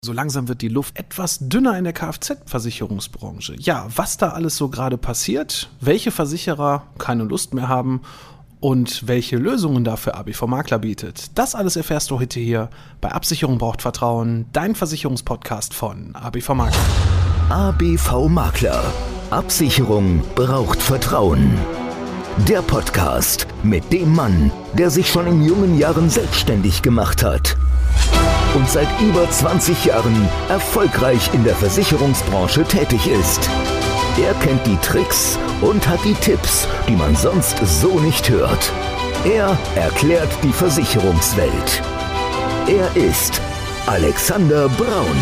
So langsam wird die Luft etwas dünner in der Kfz-Versicherungsbranche. Ja, was da alles so gerade passiert, welche Versicherer keine Lust mehr haben und welche Lösungen dafür ABV Makler bietet, das alles erfährst du heute hier bei Absicherung braucht Vertrauen, dein Versicherungspodcast von ABV Makler. ABV Makler. Absicherung braucht Vertrauen. Der Podcast mit dem Mann, der sich schon in jungen Jahren selbstständig gemacht hat und seit über 20 Jahren erfolgreich in der Versicherungsbranche tätig ist. Er kennt die Tricks und hat die Tipps, die man sonst so nicht hört. Er erklärt die Versicherungswelt. Er ist Alexander Braun.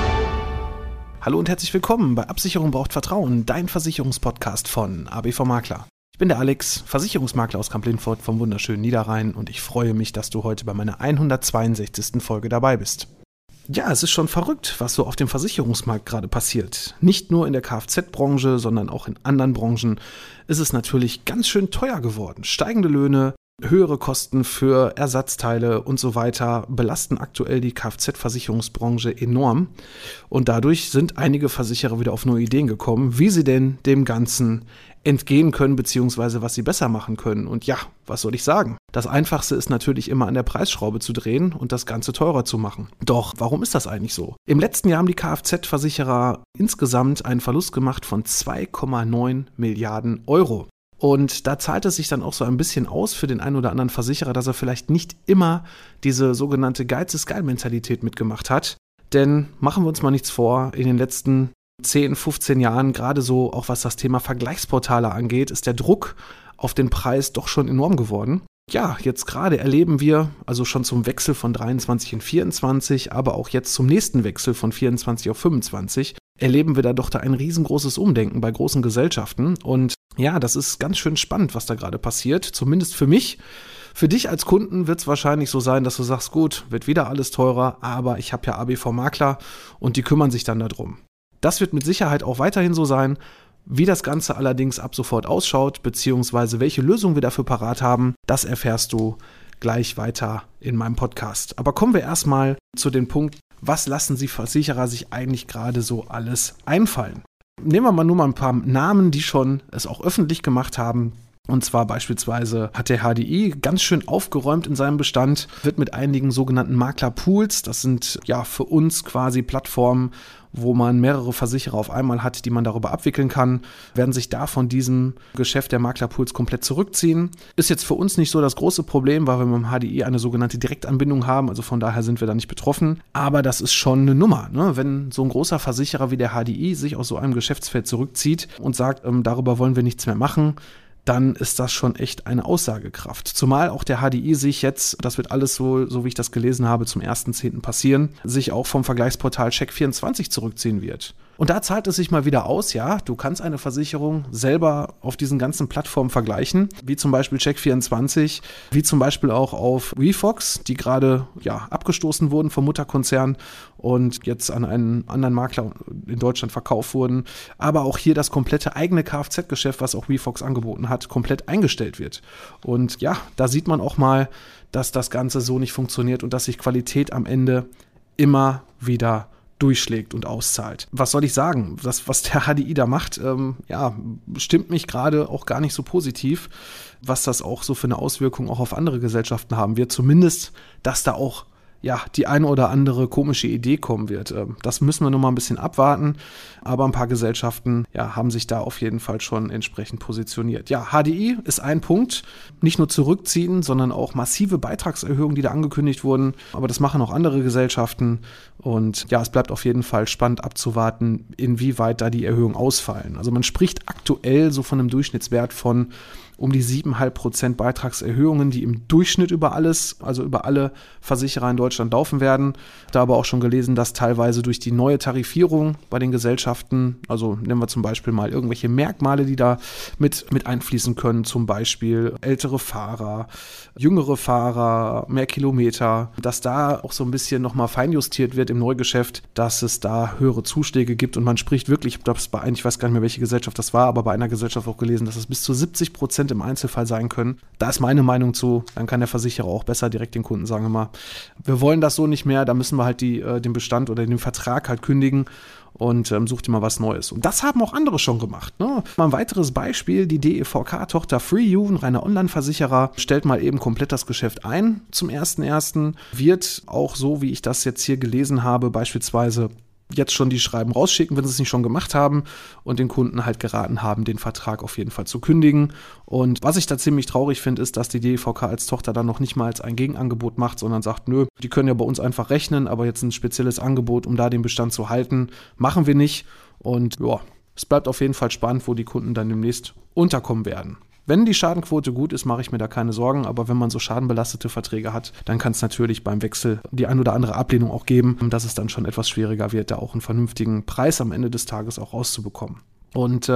Hallo und herzlich willkommen bei Absicherung braucht Vertrauen, dein Versicherungspodcast von ABV Makler. Ich bin der Alex, Versicherungsmakler aus Kamp-Lintfort vom wunderschönen Niederrhein und ich freue mich, dass du heute bei meiner 162. Folge dabei bist. Ja, es ist schon verrückt, was so auf dem Versicherungsmarkt gerade passiert. Nicht nur in der Kfz-Branche, sondern auch in anderen Branchen ist es natürlich ganz schön teuer geworden. Steigende Löhne, höhere Kosten für Ersatzteile und so weiter belasten aktuell die Kfz-Versicherungsbranche enorm. Und dadurch sind einige Versicherer wieder auf neue Ideen gekommen, wie sie denn dem Ganzen entgehen können, beziehungsweise was sie besser machen können. Und ja, was soll ich sagen? Das Einfachste ist natürlich immer an der Preisschraube zu drehen und das Ganze teurer zu machen. Doch, warum ist das eigentlich so? Im letzten Jahr haben die Kfz-Versicherer insgesamt einen Verlust gemacht von 2,9 Milliarden Euro. Und da zahlt es sich dann auch so ein bisschen aus für den einen oder anderen Versicherer, dass er vielleicht nicht immer diese sogenannte Geiz-ist-geil-Mentalität mitgemacht hat. Denn machen wir uns mal nichts vor, in den letzten 10, 15 Jahren, gerade so auch was das Thema Vergleichsportale angeht, ist der Druck auf den Preis doch schon enorm geworden. Ja, jetzt gerade erleben wir, also schon zum Wechsel von 23 in 24, aber auch jetzt zum nächsten Wechsel von 24 auf 25, erleben wir da doch ein riesengroßes Umdenken bei großen Gesellschaften. Und ja, das ist ganz schön spannend, was da gerade passiert, zumindest für mich. Für dich als Kunden wird es wahrscheinlich so sein, dass du sagst, gut, wird wieder alles teurer, aber ich habe ja ABV Makler und die kümmern sich dann darum. Das wird mit Sicherheit auch weiterhin so sein. Wie das Ganze allerdings ab sofort ausschaut, beziehungsweise welche Lösung wir dafür parat haben, das erfährst du gleich weiter in meinem Podcast. Aber kommen wir erstmal zu dem Punkt, was lassen Sie Versicherer sich eigentlich gerade so alles einfallen? Nehmen wir mal nur mal ein paar Namen, die schon es auch öffentlich gemacht haben. Und zwar beispielsweise hat der HDI ganz schön aufgeräumt in seinem Bestand, wird mit einigen sogenannten Maklerpools, das sind ja für uns quasi Plattformen, wo man mehrere Versicherer auf einmal hat, die man darüber abwickeln kann, werden sich da von diesem Geschäft der Maklerpools komplett zurückziehen. Ist jetzt für uns nicht so das große Problem, weil wir mit dem HDI eine sogenannte Direktanbindung haben, also von daher sind wir da nicht betroffen. Aber das ist schon eine Nummer, ne? Wenn so ein großer Versicherer wie der HDI sich aus so einem Geschäftsfeld zurückzieht und sagt, darüber wollen wir nichts mehr machen, dann ist das schon echt eine Aussagekraft. Zumal auch der HDI sich jetzt, das wird alles so wie ich das gelesen habe, zum 1.10. passieren, sich auch vom Vergleichsportal Check24 zurückziehen wird. Und da zahlt es sich mal wieder aus, ja, du kannst eine Versicherung selber auf diesen ganzen Plattformen vergleichen, wie zum Beispiel Check24, wie zum Beispiel auch auf WeFox, die gerade abgestoßen wurden vom Mutterkonzern und jetzt an einen anderen Makler in Deutschland verkauft wurden, aber auch hier das komplette eigene Kfz-Geschäft, was auch WeFox angeboten hat, komplett eingestellt wird. Und ja, da sieht man auch mal, dass das Ganze so nicht funktioniert und dass sich Qualität am Ende immer wieder durchschlägt und auszahlt. Was soll ich sagen? Das, was der HDI da macht, stimmt mich gerade auch gar nicht so positiv, was das auch so für eine Auswirkung auch auf andere Gesellschaften haben wird. Zumindest, dass da auch die eine oder andere komische Idee kommen wird. Das müssen wir noch mal ein bisschen abwarten, aber ein paar Gesellschaften haben sich da auf jeden Fall schon entsprechend positioniert. Ja, HDI ist ein Punkt, nicht nur zurückziehen, sondern auch massive Beitragserhöhungen, die da angekündigt wurden, aber das machen auch andere Gesellschaften und ja, es bleibt auf jeden Fall spannend abzuwarten, inwieweit da die Erhöhungen ausfallen. Also man spricht aktuell so von einem Durchschnittswert von um die 7,5% Beitragserhöhungen, die im Durchschnitt über alle Versicherer in Deutschland laufen werden. Da aber auch schon gelesen, dass teilweise durch die neue Tarifierung bei den Gesellschaften, also nehmen wir zum Beispiel mal irgendwelche Merkmale, die da mit einfließen können, zum Beispiel ältere Fahrer, jüngere Fahrer, mehr Kilometer, dass da auch so ein bisschen nochmal feinjustiert wird im Neugeschäft, dass es da höhere Zuschläge gibt und man spricht wirklich, ich weiß gar nicht mehr, welche Gesellschaft das war, aber bei einer Gesellschaft auch gelesen, dass es bis zu 70% 1% im Einzelfall sein können. Da ist meine Meinung zu, dann kann der Versicherer auch besser direkt den Kunden sagen, immer, wir wollen das so nicht mehr, da müssen wir halt den Bestand oder den Vertrag halt kündigen und such dir mal was Neues. Und das haben auch andere schon gemacht. Ne? Mal ein weiteres Beispiel, die DEVK-Tochter FreeU, ein reiner Online-Versicherer, stellt mal eben komplett das Geschäft ein zum 1.1., wird auch so, wie ich das jetzt hier gelesen habe, beispielsweise jetzt schon die Schreiben rausschicken, wenn sie es nicht schon gemacht haben und den Kunden halt geraten haben, den Vertrag auf jeden Fall zu kündigen. Und was ich da ziemlich traurig finde, ist, dass die DEVK als Tochter dann noch nicht mal als ein Gegenangebot macht, sondern sagt, nö, die können ja bei uns einfach rechnen, aber jetzt ein spezielles Angebot, um da den Bestand zu halten, machen wir nicht. Und ja, es bleibt auf jeden Fall spannend, wo die Kunden dann demnächst unterkommen werden. Wenn die Schadenquote gut ist, mache ich mir da keine Sorgen, aber wenn man so schadenbelastete Verträge hat, dann kann es natürlich beim Wechsel die ein oder andere Ablehnung auch geben, dass es dann schon etwas schwieriger wird, da auch einen vernünftigen Preis am Ende des Tages auch rauszubekommen. Und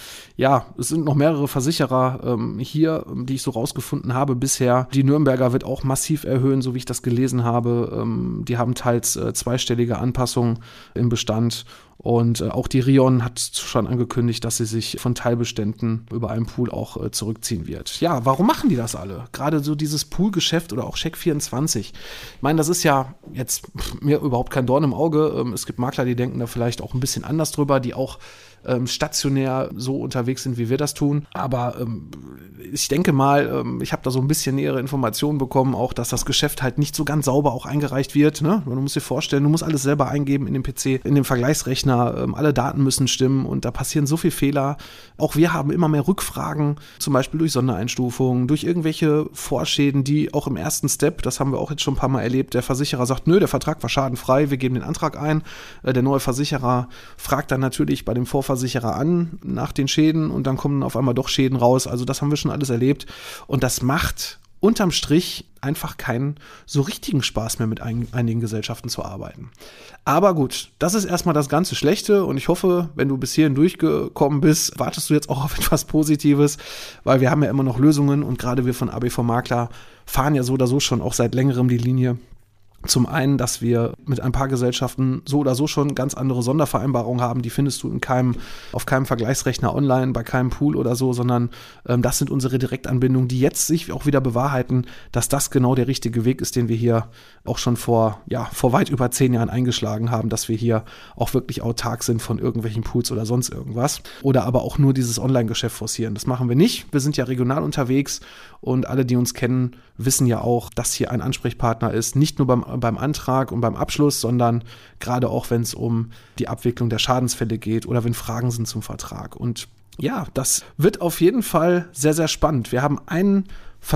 es sind noch mehrere Versicherer hier, die ich so rausgefunden habe bisher. Die Nürnberger wird auch massiv erhöhen, so wie ich das gelesen habe. Die haben teils zweistellige Anpassungen im Bestand. Und auch die Rion hat schon angekündigt, dass sie sich von Teilbeständen über einen Pool auch zurückziehen wird. Ja, warum machen die das alle? Gerade so dieses Poolgeschäft oder auch Check24. Ich meine, das ist ja jetzt mir überhaupt kein Dorn im Auge. Es gibt Makler, die denken da vielleicht auch ein bisschen anders drüber, die auch stationär so unterwegs sind, wie wir das tun. Aber ich denke mal, ich habe da so ein bisschen nähere Informationen bekommen, auch, dass das Geschäft halt nicht so ganz sauber auch eingereicht wird. Ne? Du musst dir vorstellen, du musst alles selber eingeben in den PC, in den Vergleichsrechner. Alle Daten müssen stimmen und da passieren so viele Fehler. Auch wir haben immer mehr Rückfragen, zum Beispiel durch Sondereinstufungen, durch irgendwelche Vorschäden, die auch im ersten Step, das haben wir auch jetzt schon ein paar Mal erlebt, der Versicherer sagt, nö, der Vertrag war schadenfrei, wir geben den Antrag ein. Der neue Versicherer fragt dann natürlich bei dem Vorversicherer an nach den Schäden und dann kommen auf einmal doch Schäden raus. Also das haben wir schon alles erlebt und das macht unterm Strich einfach keinen so richtigen Spaß mehr mit einigen Gesellschaften zu arbeiten. Aber gut, das ist erstmal das ganze Schlechte und ich hoffe, wenn du bis hierhin durchgekommen bist, wartest du jetzt auch auf etwas Positives, weil wir haben ja immer noch Lösungen und gerade wir von ABV Makler fahren ja so oder so schon auch seit längerem die Linie. Zum einen, dass wir mit ein paar Gesellschaften so oder so schon ganz andere Sondervereinbarungen haben, die findest du auf keinem Vergleichsrechner online, bei keinem Pool oder so, sondern das sind unsere Direktanbindungen, die jetzt sich auch wieder bewahrheiten, dass das genau der richtige Weg ist, den wir hier auch schon vor weit über 10 Jahren eingeschlagen haben, dass wir hier auch wirklich autark sind von irgendwelchen Pools oder sonst irgendwas. Oder aber auch nur dieses Online-Geschäft forcieren. Das machen wir nicht. Wir sind ja regional unterwegs und alle, die uns kennen, wissen ja auch, dass hier ein Ansprechpartner ist, nicht nur beim Antrag und beim Abschluss, sondern gerade auch, wenn es um die Abwicklung der Schadensfälle geht oder wenn Fragen sind zum Vertrag. Und ja, das wird auf jeden Fall sehr, sehr spannend. Wir haben einen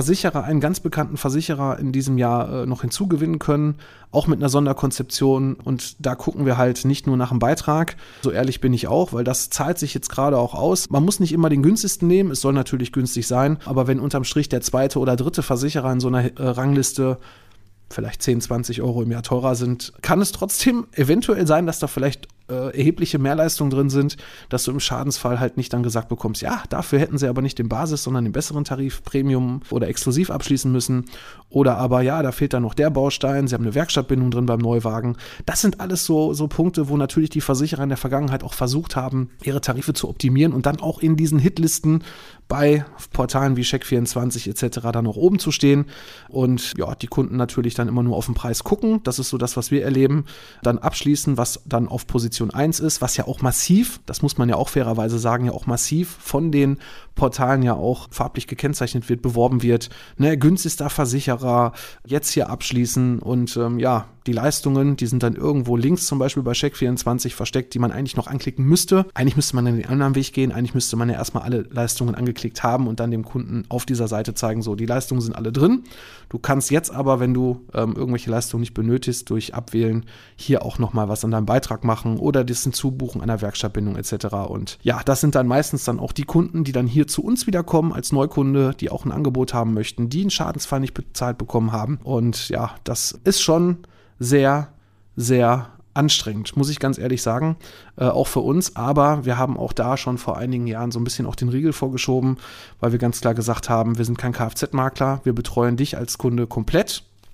ganz bekannten Versicherer in diesem Jahr noch hinzugewinnen können, auch mit einer Sonderkonzeption und da gucken wir halt nicht nur nach dem Beitrag, so ehrlich bin ich auch, weil das zahlt sich jetzt gerade auch aus. Man muss nicht immer den günstigsten nehmen, es soll natürlich günstig sein, aber wenn unterm Strich der zweite oder dritte Versicherer in so einer Rangliste vielleicht 10, 20 Euro im Jahr teurer sind, kann es trotzdem eventuell sein, dass da vielleicht erhebliche Mehrleistungen drin sind, dass du im Schadensfall halt nicht dann gesagt bekommst, ja, dafür hätten sie aber nicht den Basis, sondern den besseren Tarif, Premium oder exklusiv abschließen müssen. Oder aber, ja, da fehlt dann noch der Baustein, sie haben eine Werkstattbindung drin beim Neuwagen. Das sind alles so Punkte, wo natürlich die Versicherer in der Vergangenheit auch versucht haben, ihre Tarife zu optimieren und dann auch in diesen Hitlisten bei Portalen wie Check24 etc. dann noch oben zu stehen. Und ja, die Kunden natürlich dann immer nur auf den Preis gucken. Das ist so das, was wir erleben. Dann abschließen, was dann auf Position 1 ist, was ja auch massiv, das muss man ja auch fairerweise sagen, ja auch massiv von den Portalen ja auch farblich gekennzeichnet wird, beworben wird. Ne, günstigster Versicherer, jetzt hier abschließen und die Leistungen, die sind dann irgendwo links zum Beispiel bei Check24 versteckt, die man eigentlich noch anklicken müsste. Eigentlich müsste man dann den anderen Weg gehen, eigentlich müsste man ja erstmal alle Leistungen angeklickt haben und dann dem Kunden auf dieser Seite zeigen, so, die Leistungen sind alle drin. Du kannst jetzt aber, wenn du irgendwelche Leistungen nicht benötigst, durch Abwählen hier auch nochmal was an deinem Beitrag machen oder das Hinzubuchen einer Werkstattbindung etc. Und ja, das sind dann meistens dann auch die Kunden, die dann hier zu uns wiederkommen als Neukunde, die auch ein Angebot haben möchten, die einen Schadensfall nicht bezahlt bekommen haben. Und ja, das ist schon sehr, sehr anstrengend, muss ich ganz ehrlich sagen, auch für uns. Aber wir haben auch da schon vor einigen Jahren so ein bisschen auch den Riegel vorgeschoben, weil wir ganz klar gesagt haben, wir sind kein Kfz-Makler, wir betreuen dich als Kunde komplett.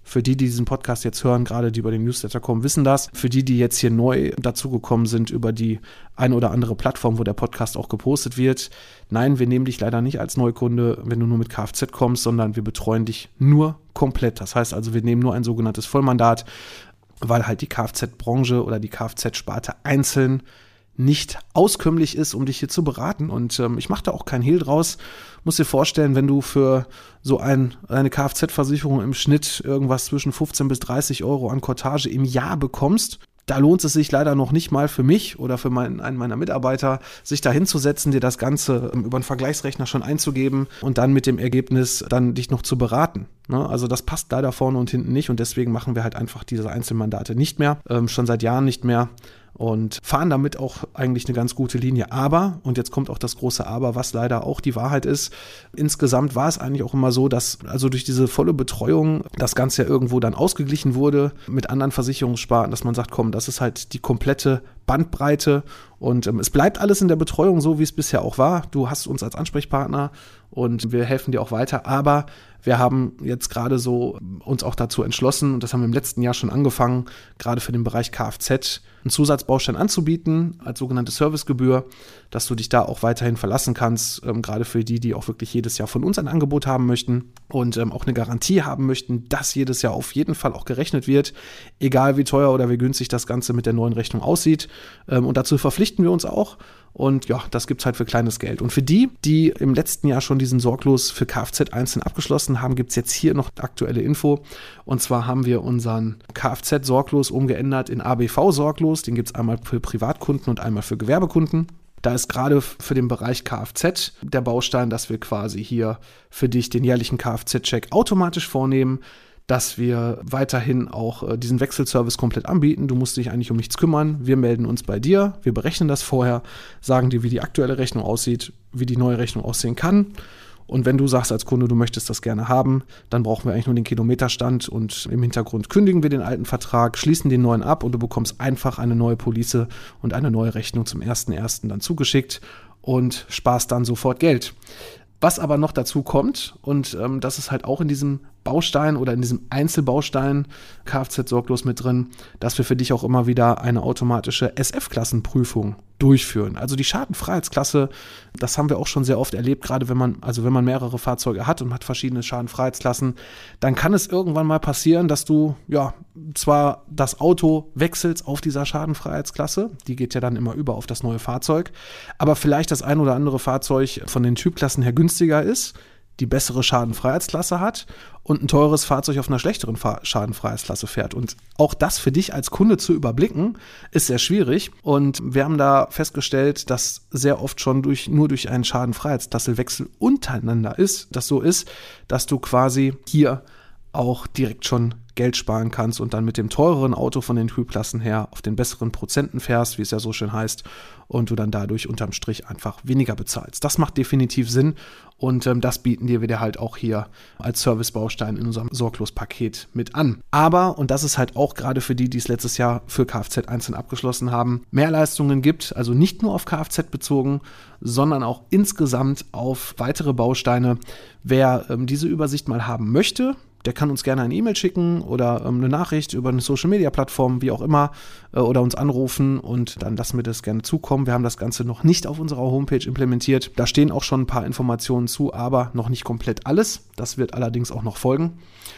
Für die diesen Podcast jetzt hören, gerade die über den Newsletter kommen, wissen das. Für die jetzt hier neu dazugekommen sind über die eine oder andere Plattform, wo der Podcast auch gepostet wird. Nein, wir nehmen dich leider nicht als Neukunde, wenn du nur mit Kfz kommst, sondern wir betreuen dich nur komplett. Das heißt also, wir nehmen nur ein sogenanntes Vollmandat, weil halt die Kfz-Branche oder die Kfz-Sparte einzeln nicht auskömmlich ist, um dich hier zu beraten. Und ich mache da auch keinen Hehl draus. Muss dir vorstellen, wenn du für so eine Kfz-Versicherung im Schnitt irgendwas zwischen 15 bis 30 Euro an Cortage im Jahr bekommst, da lohnt es sich leider noch nicht mal für mich oder für einen meiner Mitarbeiter, sich da hinzusetzen, dir das Ganze über einen Vergleichsrechner schon einzugeben und dann mit dem Ergebnis dann dich noch zu beraten. Ne? Also das passt leider vorne und hinten nicht und deswegen machen wir halt einfach diese Einzelmandate nicht mehr, schon seit Jahren nicht mehr. Und fahren damit auch eigentlich eine ganz gute Linie. Aber, und jetzt kommt auch das große Aber, was leider auch die Wahrheit ist, insgesamt war es eigentlich auch immer so, dass also durch diese volle Betreuung das Ganze ja irgendwo dann ausgeglichen wurde mit anderen Versicherungssparten, dass man sagt, komm, das ist halt die komplette Bandbreite und es bleibt alles in der Betreuung so, wie es bisher auch war. Du hast uns als Ansprechpartner und wir helfen dir auch weiter, aber wir haben jetzt gerade so uns auch dazu entschlossen, und das haben wir im letzten Jahr schon angefangen, gerade für den Bereich Kfz einen Zusatzbaustein anzubieten, als sogenannte Servicegebühr, dass du dich da auch weiterhin verlassen kannst, gerade für die auch wirklich jedes Jahr von uns ein Angebot haben möchten und auch eine Garantie haben möchten, dass jedes Jahr auf jeden Fall auch gerechnet wird, egal wie teuer oder wie günstig das Ganze mit der neuen Rechnung aussieht. Und dazu verpflichten wir uns auch. Und ja, das gibt's halt für kleines Geld. Und für die im letzten Jahr schon diesen Sorglos für Kfz einzeln abgeschlossen haben, gibt's jetzt hier noch aktuelle Info. Und zwar haben wir unseren Kfz-Sorglos umgeändert in ABV-Sorglos. Den gibt's einmal für Privatkunden und einmal für Gewerbekunden. Da ist gerade für den Bereich Kfz der Baustein, dass wir quasi hier für dich den jährlichen Kfz-Check automatisch vornehmen, dass wir weiterhin auch diesen Wechselservice komplett anbieten. Du musst dich eigentlich um nichts kümmern. Wir melden uns bei dir, wir berechnen das vorher, sagen dir, wie die aktuelle Rechnung aussieht, wie die neue Rechnung aussehen kann. Und wenn du sagst als Kunde, du möchtest das gerne haben, dann brauchen wir eigentlich nur den Kilometerstand und im Hintergrund kündigen wir den alten Vertrag, schließen den neuen ab und du bekommst einfach eine neue Police und eine neue Rechnung zum 1.1. dann zugeschickt und sparst dann sofort Geld. Was aber noch dazu kommt, und das ist halt auch in diesem Baustein oder in diesem Einzelbaustein Kfz-Sorglos mit drin, dass wir für dich auch immer wieder eine automatische SF-Klassenprüfung durchführen. Also die Schadenfreiheitsklasse, das haben wir auch schon sehr oft erlebt, gerade wenn man mehrere Fahrzeuge hat und hat verschiedene Schadenfreiheitsklassen, dann kann es irgendwann mal passieren, dass du ja zwar das Auto wechselst auf dieser Schadenfreiheitsklasse, die geht ja dann immer über auf das neue Fahrzeug, aber vielleicht das ein oder andere Fahrzeug von den Typklassen her günstiger ist, die bessere Schadenfreiheitsklasse hat und ein teures Fahrzeug auf einer schlechteren Schadenfreiheitsklasse fährt. Und auch das für dich als Kunde zu überblicken, ist sehr schwierig. Und wir haben da festgestellt, dass sehr oft schon nur durch einen Schadenfreiheitsklasselwechsel untereinander das so ist, dass du quasi hier auch direkt schon Geld sparen kannst und dann mit dem teureren Auto von den Typklassen her auf den besseren Prozenten fährst, wie es ja so schön heißt, und du dann dadurch unterm Strich einfach weniger bezahlst. Das macht definitiv Sinn und das bieten wir dir halt auch hier als Servicebaustein in unserem Sorglos-Paket mit an. Aber, und das ist halt auch gerade für die es letztes Jahr für Kfz einzeln abgeschlossen haben, mehr Leistungen gibt, also nicht nur auf Kfz bezogen, sondern auch insgesamt auf weitere Bausteine. Wer diese Übersicht mal haben möchte, der kann uns gerne eine E-Mail schicken oder eine Nachricht über eine Social-Media-Plattform, wie auch immer, oder uns anrufen und dann lassen wir das gerne zukommen. Wir haben das Ganze noch nicht auf unserer Homepage implementiert. Da stehen auch schon ein paar Informationen zu, aber noch nicht komplett alles. Das wird allerdings auch noch folgen.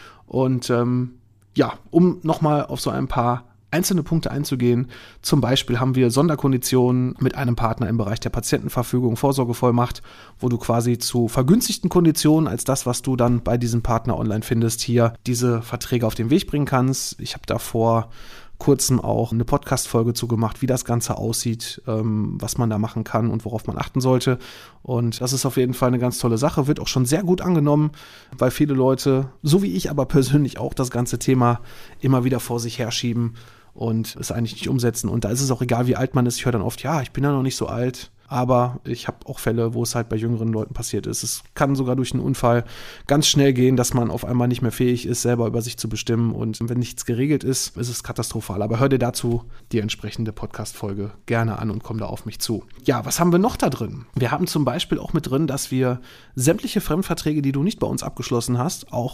Und um nochmal auf so ein paar einzelne Punkte einzugehen. Zum Beispiel haben wir Sonderkonditionen mit einem Partner im Bereich der Patientenverfügung, Vorsorgevollmacht, wo du quasi zu vergünstigten Konditionen als das, was du dann bei diesem Partner online findest, hier diese Verträge auf den Weg bringen kannst. Ich habe da vor kurzem auch eine Podcast-Folge zu gemacht, wie das Ganze aussieht, was man da machen kann und worauf man achten sollte. Und das ist auf jeden Fall eine ganz tolle Sache, wird auch schon sehr gut angenommen, weil viele Leute, so wie ich aber persönlich auch, das ganze Thema immer wieder vor sich herschieben und es eigentlich nicht umsetzen. Und da ist es auch egal, wie alt man ist. Ich höre dann oft, ja, ich bin ja noch nicht so alt. Aber ich habe auch Fälle, wo es halt bei jüngeren Leuten passiert ist. Es kann sogar durch einen Unfall ganz schnell gehen, dass man auf einmal nicht mehr fähig ist, selber über sich zu bestimmen. Und wenn nichts geregelt ist, ist es katastrophal. Aber hör dir dazu die entsprechende Podcast-Folge gerne an und komm da auf mich zu. Ja, was haben wir noch da drin? Wir haben zum Beispiel auch mit drin, dass wir sämtliche Fremdverträge, die du nicht bei uns abgeschlossen hast, auch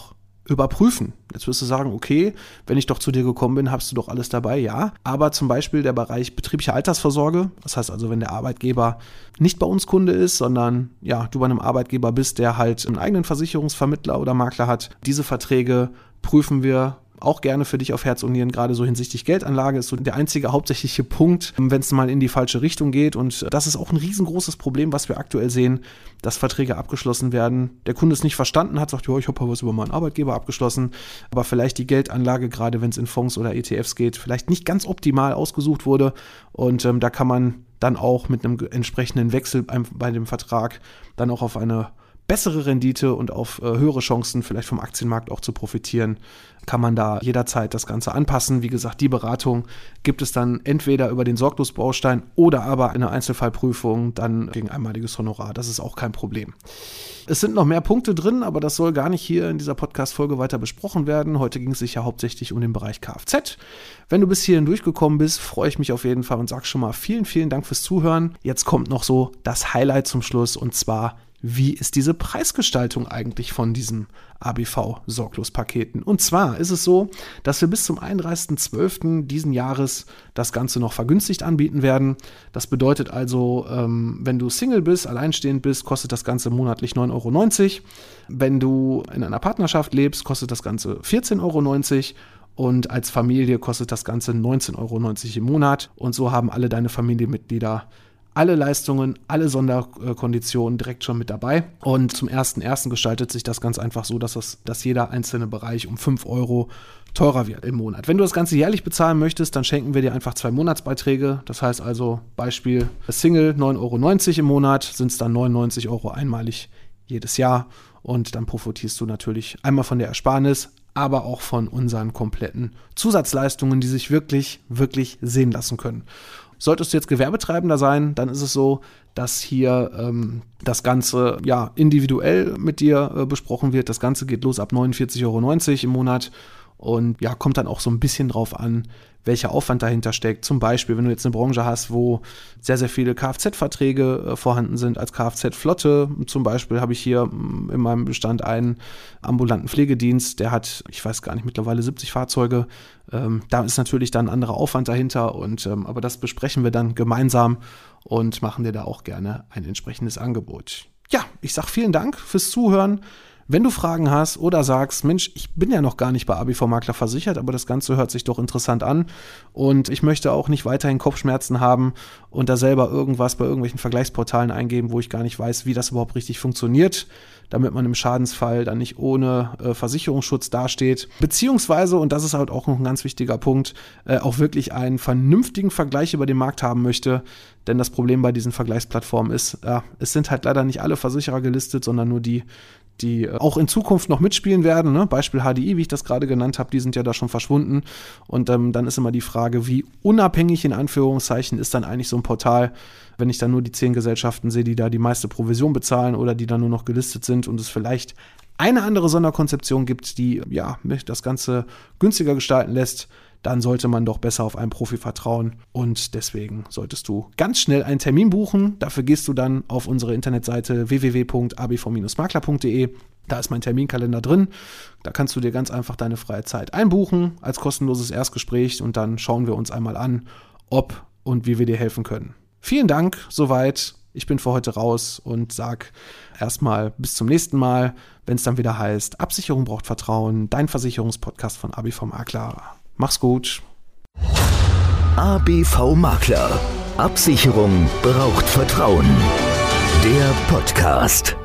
überprüfen. Jetzt wirst du sagen, okay, wenn ich doch zu dir gekommen bin, hast du doch alles dabei, ja. Aber zum Beispiel der Bereich betriebliche Altersvorsorge, das heißt also, wenn der Arbeitgeber nicht bei uns Kunde ist, sondern ja, du bei einem Arbeitgeber bist, der halt einen eigenen Versicherungsvermittler oder Makler hat, diese Verträge prüfen wir auch gerne für dich auf Herz und Nieren, gerade so hinsichtlich Geldanlage ist so der einzige hauptsächliche Punkt, wenn es mal in die falsche Richtung geht. Und das ist auch ein riesengroßes Problem, was wir aktuell sehen, dass Verträge abgeschlossen werden. Der Kunde es nicht verstanden hat, sagt, ja, ich habe ja was über meinen Arbeitgeber abgeschlossen, aber vielleicht die Geldanlage, gerade wenn es in Fonds oder ETFs geht, vielleicht nicht ganz optimal ausgesucht wurde. Und da kann man dann auch mit einem entsprechenden Wechsel bei dem Vertrag dann auch auf eine bessere Rendite und auf höhere Chancen vielleicht vom Aktienmarkt auch zu profitieren, kann man da jederzeit das Ganze anpassen. Wie gesagt, die Beratung gibt es dann entweder über den Sorglosbaustein oder aber eine Einzelfallprüfung dann gegen einmaliges Honorar. Das ist auch kein Problem. Es sind noch mehr Punkte drin, aber das soll gar nicht hier in dieser Podcast-Folge weiter besprochen werden. Heute ging es sich ja hauptsächlich um den Bereich Kfz. Wenn du bis hierhin durchgekommen bist, freue ich mich auf jeden Fall und sage schon mal vielen, vielen Dank fürs Zuhören. Jetzt kommt noch so das Highlight zum Schluss und zwar: Wie ist diese Preisgestaltung eigentlich von diesen ABV-Sorglos-Paketen? Und zwar ist es so, dass wir bis zum 31.12. diesen Jahres das Ganze noch vergünstigt anbieten werden. Das bedeutet also, wenn du Single bist, alleinstehend bist, kostet das Ganze monatlich 9,90 €. Wenn du in einer Partnerschaft lebst, kostet das Ganze 14,90 €. Und als Familie kostet das Ganze 19,90 € im Monat. Und so haben alle deine Familienmitglieder alle Leistungen, alle Sonderkonditionen direkt schon mit dabei. Und zum 1.1. gestaltet sich das ganz einfach so, dass jeder einzelne Bereich um 5 € teurer wird im Monat. Wenn du das Ganze jährlich bezahlen möchtest, dann schenken wir dir einfach 2 Monatsbeiträge. Das heißt also, Beispiel Single 9,90 € im Monat, sind es dann 99 € einmalig jedes Jahr. Und dann profitierst du natürlich einmal von der Ersparnis, aber auch von unseren kompletten Zusatzleistungen, die sich wirklich, wirklich sehen lassen können. Solltest du jetzt Gewerbetreibender sein, dann ist es so, dass hier das Ganze ja individuell mit dir besprochen wird. Das Ganze geht los ab 49,90 € im Monat und ja, kommt dann auch so ein bisschen drauf an, welcher Aufwand dahinter steckt. Zum Beispiel, wenn du jetzt eine Branche hast, wo sehr, sehr viele Kfz-Verträge vorhanden sind als Kfz-Flotte. Zum Beispiel habe ich hier in meinem Bestand einen ambulanten Pflegedienst, der hat, ich weiß gar nicht, mittlerweile 70 Fahrzeuge. Da ist natürlich dann ein anderer Aufwand dahinter, aber das besprechen wir dann gemeinsam und machen dir da auch gerne ein entsprechendes Angebot. Ja, ich sage vielen Dank fürs Zuhören. Wenn du Fragen hast oder sagst, Mensch, ich bin ja noch gar nicht bei ABV Makler versichert, aber das Ganze hört sich doch interessant an und ich möchte auch nicht weiterhin Kopfschmerzen haben und da selber irgendwas bei irgendwelchen Vergleichsportalen eingeben, wo ich gar nicht weiß, wie das überhaupt richtig funktioniert, damit man im Schadensfall dann nicht ohne Versicherungsschutz dasteht. Beziehungsweise, und das ist halt auch noch ein ganz wichtiger Punkt, auch wirklich einen vernünftigen Vergleich über den Markt haben möchte. Denn das Problem bei diesen Vergleichsplattformen ist, es sind halt leider nicht alle Versicherer gelistet, sondern nur die auch in Zukunft noch mitspielen werden. Ne? Beispiel HDI, wie ich das gerade genannt habe, die sind ja da schon verschwunden. Und dann ist immer die Frage, wie unabhängig in Anführungszeichen ist dann eigentlich so ein Portal, wenn ich dann nur die 10 Gesellschaften sehe, die da die meiste Provision bezahlen oder die dann nur noch gelistet sind und es vielleicht eine andere Sonderkonzeption gibt, die ja das Ganze günstiger gestalten lässt, dann sollte man doch besser auf einen Profi vertrauen und deswegen solltest du ganz schnell einen Termin buchen. Dafür gehst du dann auf unsere Internetseite www.abv-makler.de. Da ist mein Terminkalender drin. Da kannst du dir ganz einfach deine freie Zeit einbuchen als kostenloses Erstgespräch und dann schauen wir uns einmal an, ob und wie wir dir helfen können. Vielen Dank, soweit. Ich bin für heute raus und sag erstmal bis zum nächsten Mal, wenn es dann wieder heißt, Absicherung braucht Vertrauen, dein Versicherungspodcast von ABV Makler. Mach's gut. ABV Makler. Absicherung braucht Vertrauen. Der Podcast.